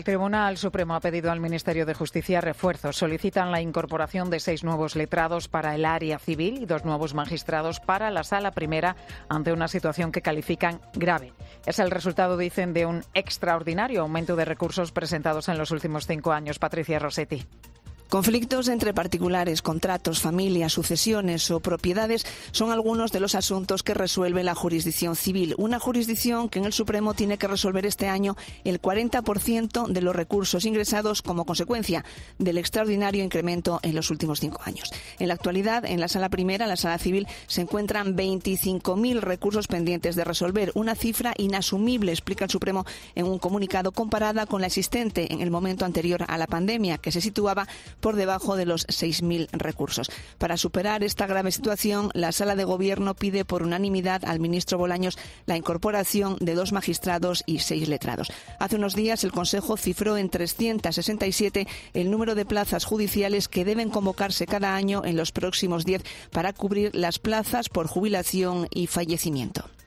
El Tribunal Supremo ha pedido al Ministerio de Justicia refuerzos. Solicitan la incorporación de 6 nuevos letrados para el área civil y 2 nuevos magistrados para la Sala Primera ante una situación que califican grave. Es el resultado, dicen, de un extraordinario aumento de recursos presentados en los últimos 5 años. Patricia Rossetti. Conflictos entre particulares, contratos, familias, sucesiones o propiedades son algunos de los asuntos que resuelve la jurisdicción civil. Una jurisdicción que en el Supremo tiene que resolver este año el 40% de los recursos ingresados como consecuencia del extraordinario incremento en los últimos 5 años. En la actualidad, en la Sala Primera, la Sala Civil, se encuentran 25.000 recursos pendientes de resolver. Una cifra inasumible, explica el Supremo en un comunicado, comparada con la existente en el momento anterior a la pandemia, que se situaba por debajo de los 6.000 recursos. Para superar esta grave situación, la Sala de Gobierno pide por unanimidad al ministro Bolaños la incorporación de 2 magistrados y 6 letrados. Hace unos días el Consejo cifró en 367 el número de plazas judiciales que deben convocarse cada año en los próximos 10 para cubrir las plazas por jubilación y fallecimiento.